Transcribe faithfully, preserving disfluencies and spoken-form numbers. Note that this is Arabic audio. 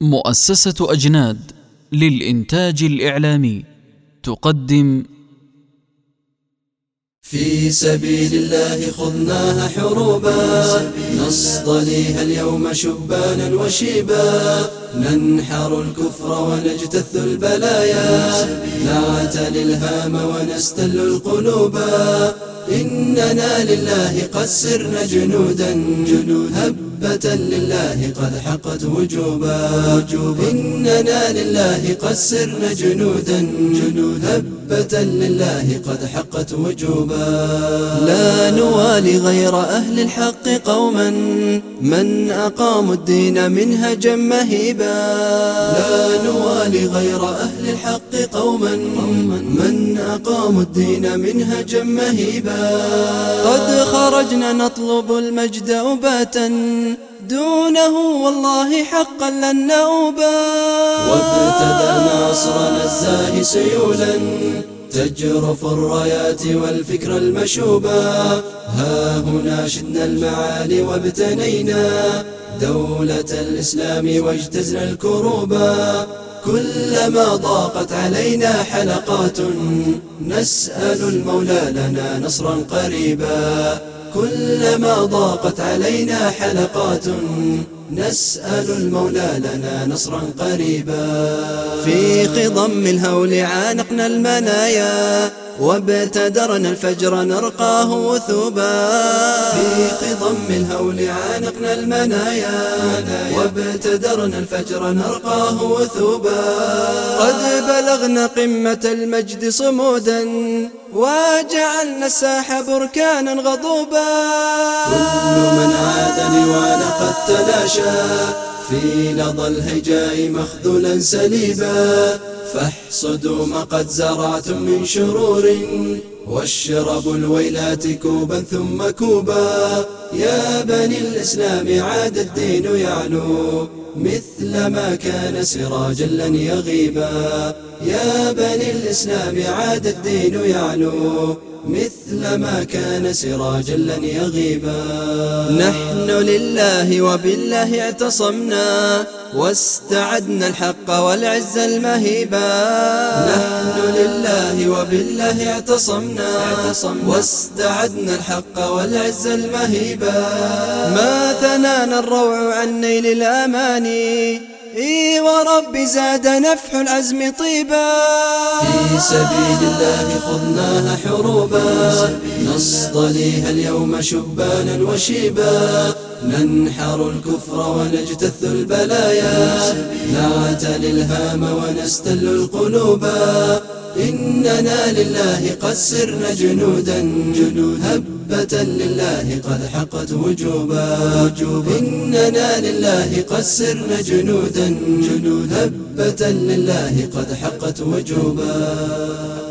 مؤسسة أجناد للإنتاج الإعلامي تقدم في سبيل الله خضناها حروبا، نصطليها اليوم شبانا وشيبا، ننحر الكفر ونجتث البلايا، نعتلي الهام ونستل القلوبا، إننا لله قد سرنا جنودا هبة لله قد حقت وجوبا، إننا لله قد سرنا جنودا هبة لله قد حقت وجوبا. لا نوالي غير أهل الحق قوما من أقاموا الدين منهجا مهيبا، لا نوالي غير أهل الحق قوما من أقاموا الدين منهجا مهيبا. قد خرجنا نطلب المجد أباتا دونه والله حقا لن نؤبا، وابتدأنا عصرنا الزاهي سيولا تجرف الرايات والفكر المشوبا، ها هنا شدنا المعالي وابتنينا دولة الإسلام واجتزنا الكروبا، كلما ضاقت علينا حلقات نسأل المولى لنا نصرا قريبا، كلما ضاقت علينا حلقات نسأل المولى لنا نصرا قريبا. في خضم الهول عانقنا المنايا وابتدرنا الفجر نرقاه وثوبا، في خضم الهول عانقنا المنايا وابتدرنا الفجر نرقاه وثوبا، قد بلغنا قمة المجد صمودا وجعلنا الساح بركانا غضوبا، كل من عادني وانا قد تلاشى في لظى الهجاء مخذولا سليبا، فاحصدوا ما قد زرعتم من شرور واشربوا الويلات كوبا ثم كوبا، يا بني الإسلام عاد الدين يعلو مثل ما كان سراجا لن يغيبا، يا بني الإسلام عاد الدين يعلو مثل ما كان سراجا لن يغيبا. نحن لله وبالله اعتصمنا واستعدنا الحق والعز المهيبا، نحن لله وبالله اعتصمنا واستعدنا الحق والعز المهيبا، ما ثنانا الروع عن نيل الأماني إي ورب زاد نفح العزم طيبا. في سبيل الله خضناها حروبا، نصطليها اليوم شبانا وشيبا، ننحر الكفر ونجتث البلايا، نعتلي الهام ونستل القلوبا، إننا لله قد سرنا جنودا هبة لله قد حقت وجوبا، إننا لله قد سرنا جنودا هبة لله قد حقت وجوبا.